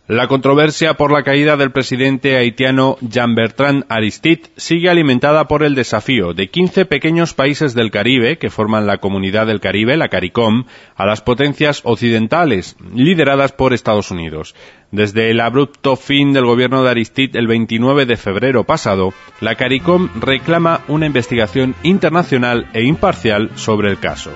La controversia por la caída del presidente haitiano Jean-Bertrand Aristide sigue alimentada por el desafío de 15 pequeños países del Caribe, que forman la Comunidad del Caribe, la CARICOM, a las potencias occidentales, lideradas por Estados Unidos. Desde el abrupto fin del gobierno de Aristide el 29 de febrero pasado, la CARICOM reclama una investigación internacional e imparcial sobre el caso.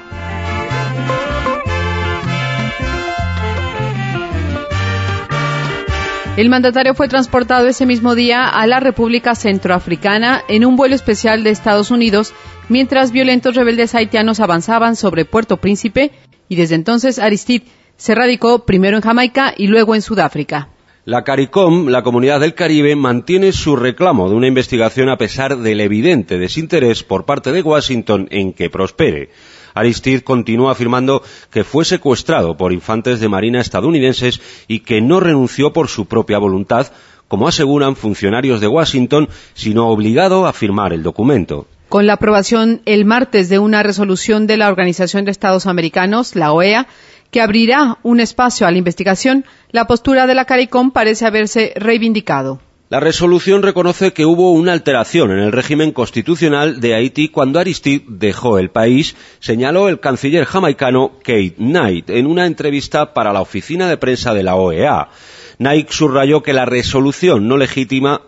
El mandatario fue transportado ese mismo día a la República Centroafricana en un vuelo especial de Estados Unidos, mientras violentos rebeldes haitianos avanzaban sobre Puerto Príncipe, y desde entonces Aristide se radicó primero en Jamaica y luego en Sudáfrica. La CARICOM, la Comunidad del Caribe, mantiene su reclamo de una investigación a pesar del evidente desinterés por parte de Washington en que prospere. Aristide continúa afirmando que fue secuestrado por infantes de marina estadounidenses y que no renunció por su propia voluntad, como aseguran funcionarios de Washington, sino obligado a firmar el documento. Con la aprobación el martes de una resolución de la Organización de Estados Americanos, la OEA, que abrirá un espacio a la investigación, la postura de la CARICOM parece haberse reivindicado. La resolución reconoce que hubo una alteración en el régimen constitucional de Haití cuando Aristide dejó el país, señaló el canciller jamaicano Keith Knight en una entrevista para la oficina de prensa de la OEA. Knight subrayó que la resolución no legitima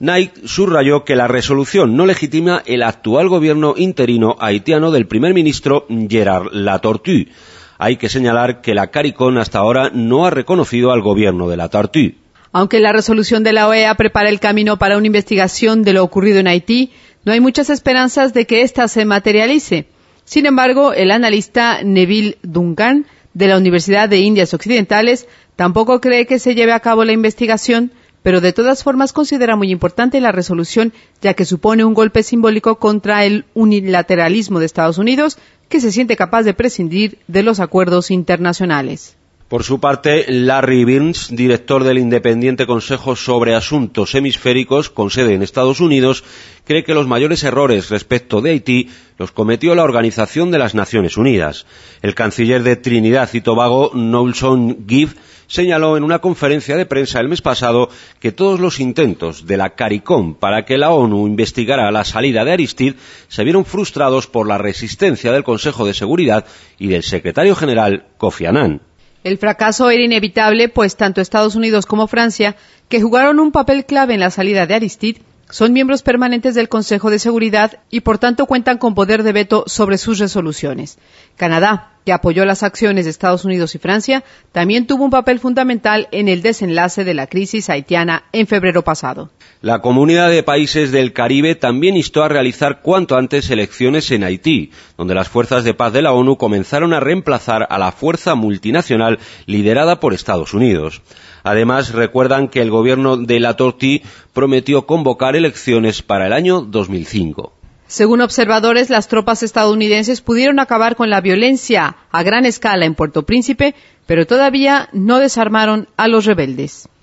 el actual gobierno interino haitiano del primer ministro Gerard Latortue. Hay que señalar que la CARICOM hasta ahora no ha reconocido al gobierno de Latortue. Aunque la resolución de la OEA prepara el camino para una investigación de lo ocurrido en Haití, no hay muchas esperanzas de que ésta se materialice. Sin embargo, el analista Neville Duncan, de la Universidad de Indias Occidentales, tampoco cree que se lleve a cabo la investigación, pero de todas formas considera muy importante la resolución, ya que supone un golpe simbólico contra el unilateralismo de Estados Unidos, que se siente capaz de prescindir de los acuerdos internacionales. Por su parte, Larry Birns, director del Independiente Consejo sobre Asuntos Hemisféricos, con sede en Estados Unidos, cree que los mayores errores respecto de Haití los cometió la Organización de las Naciones Unidas. El canciller de Trinidad y Tobago, Noulson Gibb, señaló en una conferencia de prensa el mes pasado que todos los intentos de la CARICOM para que la ONU investigara la salida de Aristide se vieron frustrados por la resistencia del Consejo de Seguridad y del secretario general Kofi Annan. El fracaso era inevitable, pues tanto Estados Unidos como Francia, que jugaron un papel clave en la salida de Aristide, son miembros permanentes del Consejo de Seguridad y por tanto cuentan con poder de veto sobre sus resoluciones. Canadá, que apoyó las acciones de Estados Unidos y Francia, también tuvo un papel fundamental en el desenlace de la crisis haitiana en febrero pasado. La Comunidad de Países del Caribe también instó a realizar cuanto antes elecciones en Haití, donde las fuerzas de paz de la ONU comenzaron a reemplazar a la fuerza multinacional liderada por Estados Unidos. Además, recuerdan que el gobierno de Latortue prometió convocar elecciones para el año 2005. Según observadores, las tropas estadounidenses pudieron acabar con la violencia a gran escala en Puerto Príncipe, pero todavía no desarmaron a los rebeldes.